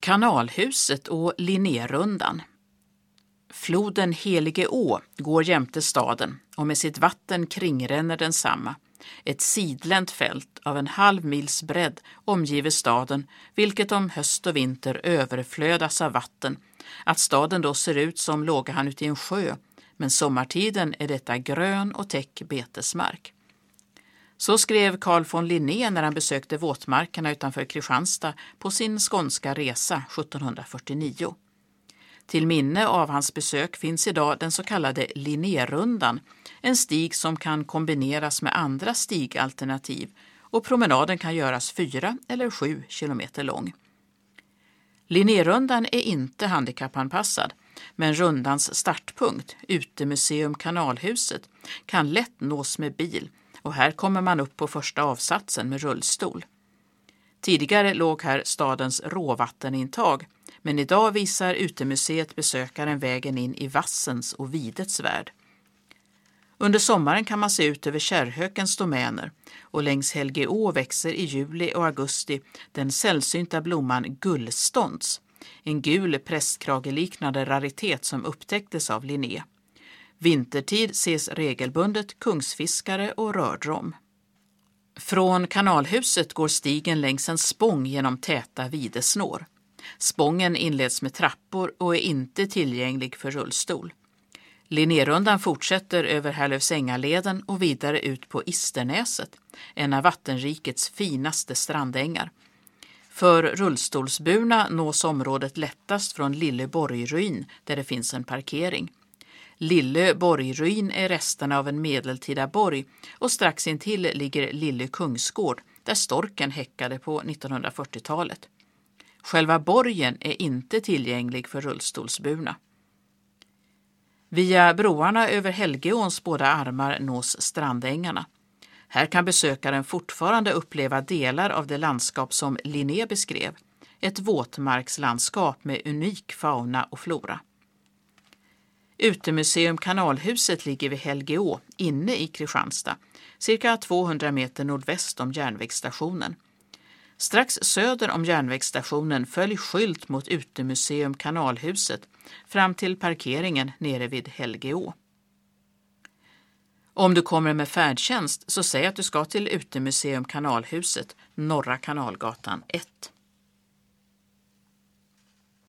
Kanalhuset och Linnérundan. Floden Helige Å går jämte staden och med sitt vatten kringränner densamma. Ett sidlänt fält av 1/2 mils bredd omgiver staden, vilket om höst och vinter överflödas av vatten, att staden då ser ut som låg han ute i en sjö, men sommartiden är detta grön och täck betesmark. Så skrev Carl von Linné när han besökte våtmarkerna utanför Kristianstad på sin skånska resa 1749. Till minne av hans besök finns idag den så kallade Linnérundan, en stig som kan kombineras med andra stigalternativ, och promenaden kan göras 4 eller 7 kilometer lång. Linnérundan är inte handikappanpassad, men rundans startpunkt, Utemuseum Kanalhuset, kan lätt nås med bil, och här kommer man upp på första avsatsen med rullstol. Tidigare låg här stadens råvattenintag, men idag visar utemuseet besökaren vägen in i vassens och videts värld. Under sommaren kan man se ut över Kärrhökens domäner, och längs Helge Å växer i juli och augusti den sällsynta blomman gullstånds, en gul prästkrageliknande raritet som upptäcktes av Linné. Vintertid ses regelbundet kungsfiskare och rördrom. Från kanalhuset går stigen längs en spång genom täta videsnår. Spången inleds med trappor och är inte tillgänglig för rullstol. Linnérundan fortsätter över Härlövsängaleden och vidare ut på Isternäset, en av vattenrikets finaste strandängar. För rullstolsburna nås området lättast från Lille Borgryn, där det finns en parkering. Lille Borgryn är resterna av en medeltida borg, och strax intill ligger Lille Kungsgård, där storken häckade på 1940-talet. Själva borgen är inte tillgänglig för rullstolsburna. Via broarna över Helgeåns båda armar nås strandängarna. Här kan besökaren fortfarande uppleva delar av det landskap som Linné beskrev, ett våtmarkslandskap med unik fauna och flora. Utemuseum Kanalhuset ligger vid Helge Å, inne i Kristianstad, cirka 200 meter nordväst om järnvägsstationen. Strax söder om järnvägsstationen följ skylt mot Utemuseum Kanalhuset fram till parkeringen nere vid Helge Å. Om du kommer med färdtjänst så säg att du ska till Utemuseum Kanalhuset, Norra Kanalgatan 1.